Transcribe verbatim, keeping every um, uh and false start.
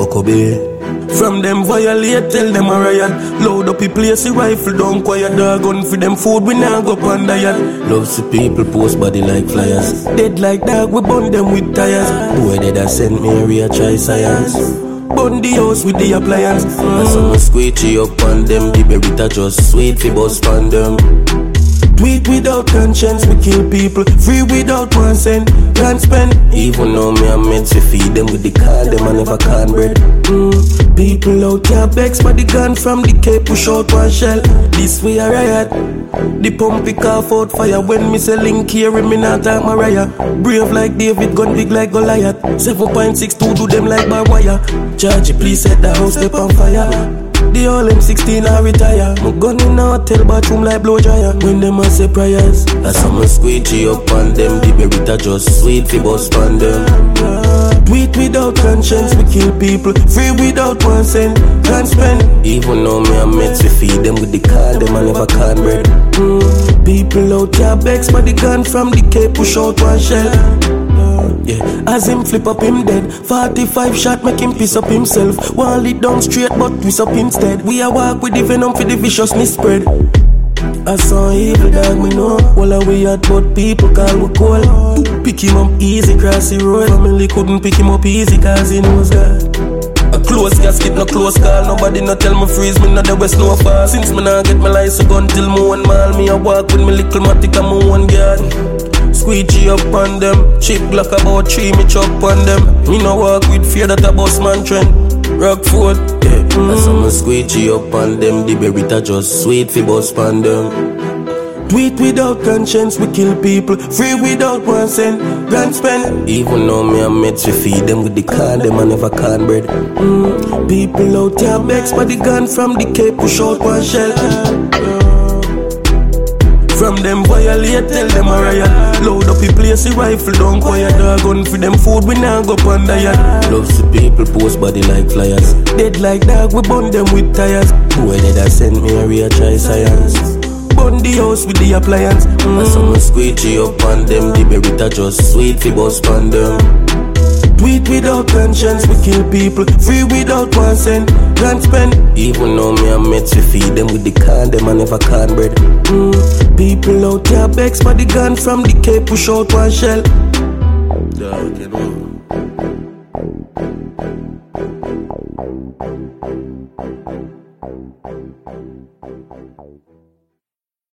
buckle bay. From them violate, tell them a riot. Load up the place, the rifle down quiet. Dog gun for them food, we now go on diet. Love see people post body like flyers. Dead like dog, we burn them with tires. Boy, they da send me area try science. Burn the house with the appliance. mm. And some squeegee up on them. The berita just sweet fi bust on them. Tweet without conscience, we kill people. Free without one cent, can't spend. Even though me I'm meant to feed them with the car, them I never can bread. mm. People out here begs for the gun from the Cape, push out one shell. This way a riot. The pump pick off out fire. When me say link here, me not talk Mariah. Brave like David, gun big like Goliath. seven point six two do them like barbed wire. Judge, please set the house step on fire. The all M sixteen I retire. My gun in a hotel bathroom like blow dryer. When them a say prayers, I saw me squeegee up on them. The berita just sweet fi bust on them. Tweet without conscience, we kill people. Free without one cent, can't spend. Even though me I'm meant to feed them with the car, them I never can bread. mm. People out here begs for the gun from the Cape, push out one shell. Yeah, as him flip up him dead. forty-five shot make him piss up himself. Wall it down straight but twist up instead. We a walk with the venom for the viciousness spread. I saw evil dog me know. While we had but people call we cold. Pick him up easy cross the road. Family couldn't pick him up easy cause he knows that. A close casket, no close call. Nobody no tell me freeze, me not the west no fall. Since me not get my license gun till me one mile. Me a walk with me little matic and me one guard. Squeegee up on them. Chip block about three, me chop on them. Me no walk with fear that a boss man trend. Rockford, yeah. mm. And some squeegee up on them. The berita just sweet fi bust on them. Tweet without conscience, we kill people. Free without one cent, can't spend. Even though me I'm meant to feed them with the car, them I never can bread. mm. People out here begs for the gun from the Cape, push out one shell. From them violate, tell them a riot. Load up the place, the rifle down quiet. Dog gun for them food, we now go on diet. Love see people post body like flyers. Dead like dog, we burn them with tires. Boy, they da send me area try science. Burn the house with the appliance. mm. And some squeegee up on them. The berita just sweet fi bust on them. Tweet without conscience, we kill people. Free without one cent, can't spend. Even though me I'm meant to feed them with the car, them I never can bread. mm. People out here begs for the gun from the Cape, push out one shell. Yeah, okay, no.